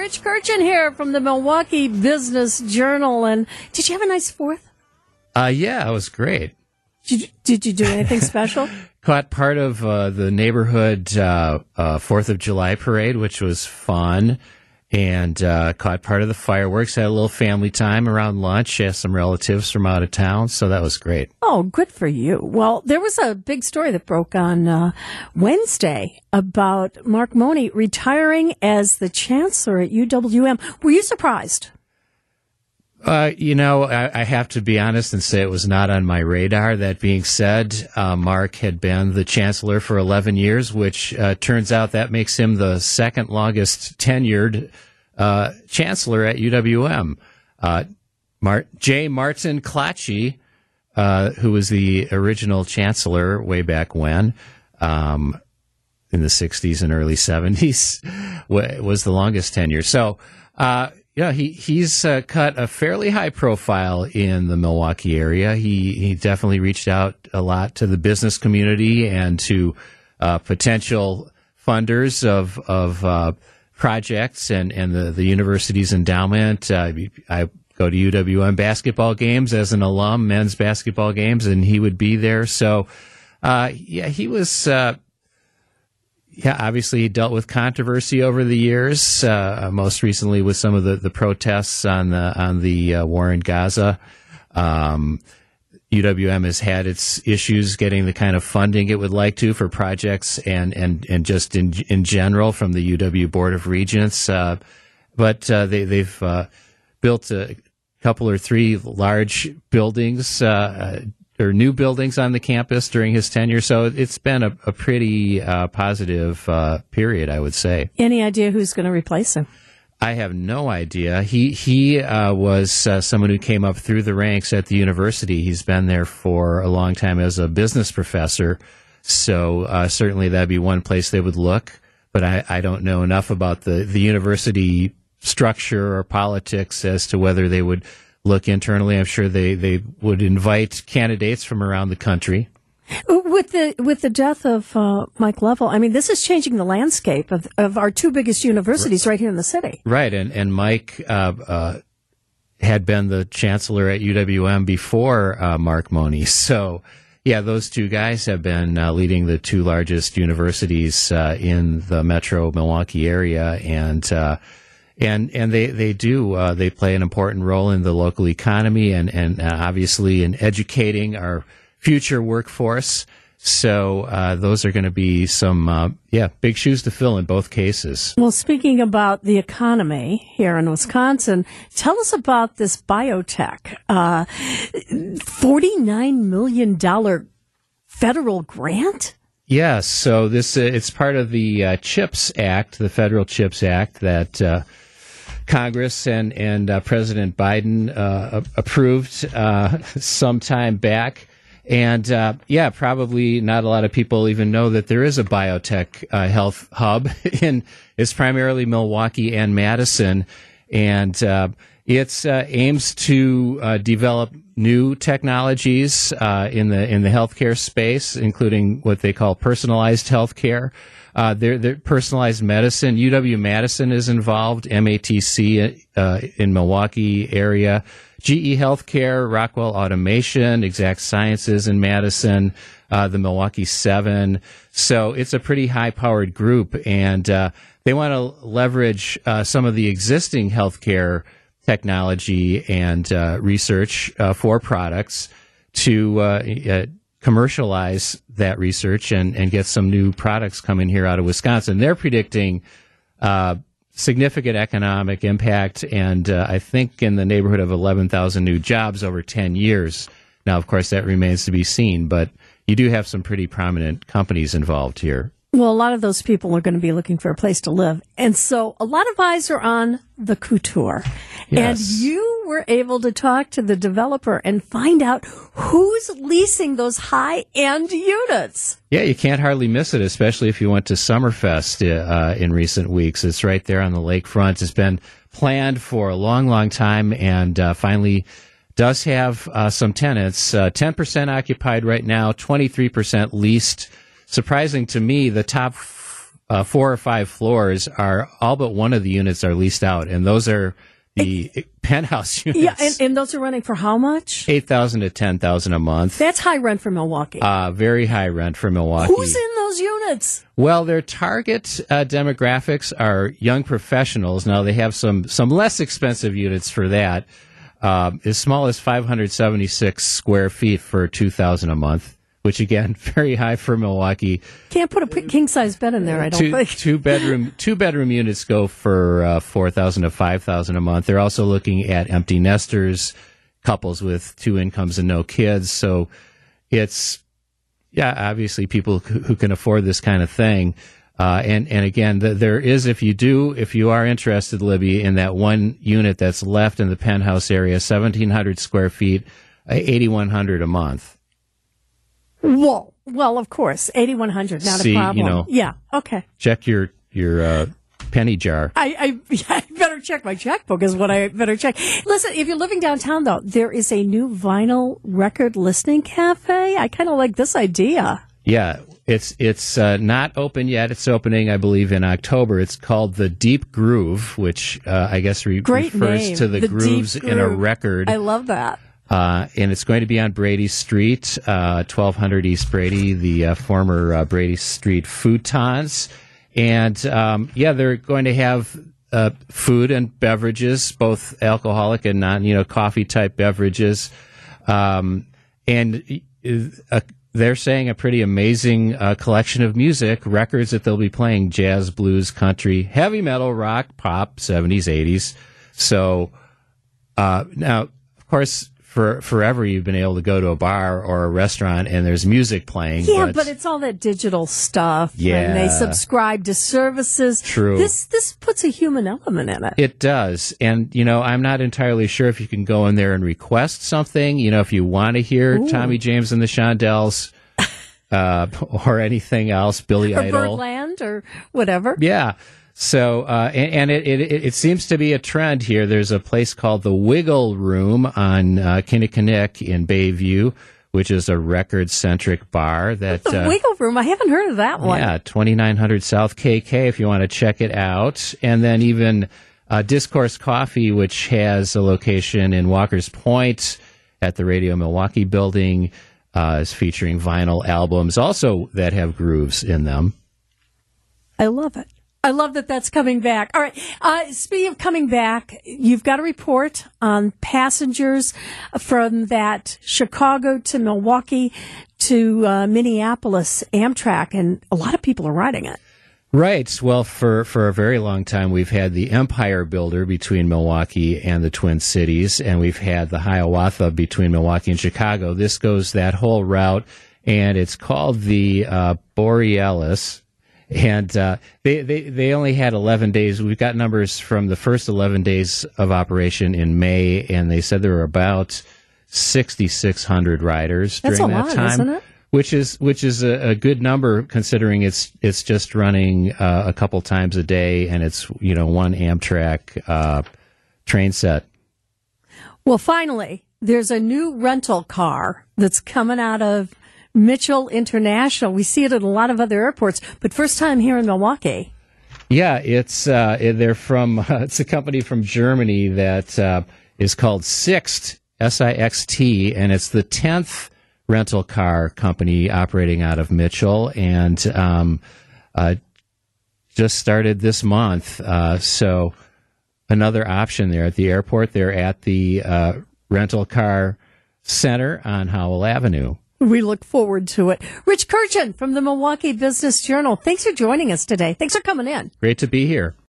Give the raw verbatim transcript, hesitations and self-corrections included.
Rich Kirchen here from the Milwaukee Business Journal. And did you have a nice Fourth? Uh, yeah, it was great. Did you, did you do anything special? Caught part of uh, the neighborhood uh, uh, Fourth of July parade, which was fun, and uh, caught part of the fireworks. Had a little family time around lunch. Had some relatives from out of town, so that was great. Oh, good for you. Well, there was a big story that broke on uh, Wednesday about Mark Money retiring as the chancellor at U W M. Were you surprised? Uh, you know, I, I have to be honest and say it was not on my radar. That being said, uh, Mark had been the chancellor for eleven years, which uh, turns out that makes him the second longest tenured uh, chancellor at U W M. Uh, Mar- J. Martin Klatschi, uh, who was the original chancellor way back when, um, in the sixties and early seventies, was the longest tenure. So, uh, Yeah, he he's uh, cut a fairly high profile in the Milwaukee area. He he definitely reached out a lot to the business community and to uh, potential funders of of uh, projects and, and the, the university's endowment. Uh, I go to U W M basketball games as an alum, men's basketball games, and he would be there. So, uh, yeah, he was. Uh, Yeah, obviously he dealt with controversy over the years, uh, most recently with some of the, the protests on the on the uh, war in Gaza. Um, U W M has had its issues getting the kind of funding it would like to for projects and, and, and just in in general from the U W Board of Regents. Uh, but uh, they, they've uh, built a couple or three large buildings, uh, or new buildings on the campus during his tenure. So it's been a, a pretty uh, positive uh, period, I would say. Any idea who's going to replace him? I have no idea. He he uh, was uh, someone who came up through the ranks at the university. He's been there for a long time as a business professor. So uh, certainly that'd be one place they would look. But I, I don't know enough about the, the university structure or politics as to whether they would look internally. I'm sure they, they would invite candidates from around the country. With the with the death of uh, Mike Lovell, I mean, this is changing the landscape of of our two biggest universities right here in the city. Right, and and Mike uh, uh, had been the chancellor at U W M before uh, Mark Money. So, yeah, those two guys have been uh, leading the two largest universities uh, in the metro Milwaukee area, and uh, And and they they do uh, they play an important role in the local economy and and uh, obviously in educating our future workforce. So uh, those are going to be some uh, yeah big shoes to fill in both cases. Well, speaking about the economy here in Wisconsin, tell us about this biotech uh, forty-nine million dollars federal grant. Yes, so this uh, it's part of the uh, CHIPS Act, the Federal CHIPS Act that uh, Congress and and uh, President Biden uh, approved uh, some time back, and uh, yeah, probably not a lot of people even know that there is a biotech uh, health hub in it's primarily Milwaukee and Madison, and uh, it's uh, aims to uh, develop new technologies uh, in the in the healthcare space, including what they call personalized healthcare. Uh, they're, they're personalized medicine. U W Madison is involved. M A T C uh, in Milwaukee area. G E Healthcare, Rockwell Automation, Exact Sciences in Madison, uh, the Milwaukee Seven. So it's a pretty high-powered group, and uh, they want to leverage uh, some of the existing healthcare technology and uh, research uh, for products to uh, uh, commercialize that research and, and get some new products coming here out of Wisconsin. They're predicting uh, significant economic impact and uh, I think in the neighborhood of eleven thousand new jobs over ten years. Now, of course, that remains to be seen, but you do have some pretty prominent companies involved here. Well, a lot of those people are going to be looking for a place to live. And so a lot of eyes are on the Couture. Yes. And you were able to talk to the developer and find out who's leasing those high-end units. Yeah, you can't hardly miss it, especially if you went to Summerfest uh, in recent weeks. It's right there on the lakefront. It's been planned for a long, long time and uh, finally does have uh, some tenants. Uh, ten percent occupied right now, twenty-three percent leased. Surprising to me, the top uh, four or five floors are all but one of the units are leased out, and those are the it, penthouse units. Yeah, and, and those are running for how much? Eight thousand to ten thousand a month. That's high rent for Milwaukee. Uh, very high rent for Milwaukee. Who's in those units? Well, their target uh, demographics are young professionals. Now they have some some less expensive units for that, um, as small as five hundred seventy-six square feet for two thousand a month. Which again, very high for Milwaukee. Can't put a king size bed in there. I don't two, think. Two bedroom two bedroom units go for uh, four thousand to five thousand a month. They're also looking at empty nesters, couples with two incomes and no kids. So it's yeah, obviously people who, who can afford this kind of thing. Uh, and and again, the, there is if you do if you are interested, Libby, in that one unit that's left in the penthouse area, seventeen hundred square feet, eighty-one hundred a month. Whoa. Well, of course, eighty-one hundred, not See, a problem. You know, yeah, okay. Check your your uh, penny jar. I, I, I better check my checkbook is what I better check. Listen, if you're living downtown, though, there is a new vinyl record listening cafe. I kind of like this idea. Yeah, it's it's uh, not open yet. It's opening, I believe, in October. It's called the Deep Groove, which uh, I guess re- Great refers name. to the, the grooves Deep in a Groove. record. I love that. Uh, and it's going to be on Brady Street, uh, twelve hundred East Brady, the uh, former uh, Brady Street Futons. And, um, yeah, they're going to have uh, food and beverages, both alcoholic and non, you know, coffee-type beverages. Um, and uh, they're saying a pretty amazing uh, collection of music, records that they'll be playing: jazz, blues, country, heavy metal, rock, pop, seventies, eighties. So uh, now, of course, For forever, you've been able to go to a bar or a restaurant and there's music playing. Yeah, but, but it's all that digital stuff. Yeah. And they subscribe to services. True. This this puts a human element in it. It does. And, you know, I'm not entirely sure if you can go in there and request something. You know, if you want to hear Ooh. Tommy James and the Shondells uh, or anything else, Billy or Idol. Birdland or whatever. Yeah. So, uh, and, and it, it, it seems to be a trend here. There's a place called the Wiggle Room on uh, Kinnickinnick in Bayview, which is a record-centric bar. That The uh, Wiggle Room, I haven't heard of that one. Yeah, twenty-nine hundred South K K if you want to check it out. And then even uh, Discourse Coffee, which has a location in Walker's Point at the Radio Milwaukee building, uh, is featuring vinyl albums also that have grooves in them. I love it. I love that that's coming back. All right. Uh, speaking of coming back, you've got a report on passengers from that Chicago to Milwaukee to uh, Minneapolis Amtrak, and a lot of people are riding it. Right. Well, for, for a very long time, we've had the Empire Builder between Milwaukee and the Twin Cities, and we've had the Hiawatha between Milwaukee and Chicago. This goes that whole route, and it's called the uh, Borealis. And uh, they, they, they only had eleven days. We've got numbers from the first eleven days of operation in May, and they said there were about sixty-six hundred riders That's during a that lot, time. isn't it? Which is which is a, a good number considering it's it's just running uh, a couple times a day, and it's you know one Amtrak uh, train set. Well, finally, there's a new rental car that's coming out of Mitchell International. We see it at a lot of other airports, but first time here in Milwaukee. Yeah, it's uh, they're from uh, it's a company from Germany that uh, is called Sixt, S I X T, and it's the tenth rental car company operating out of Mitchell, and um, uh, just started this month. Uh, so another option there at the airport. They're at the uh, rental car center on Howell Avenue. We look forward to it. Rich Kirchen from the Milwaukee Business Journal. Thanks for joining us today. Thanks for coming in. Great to be here.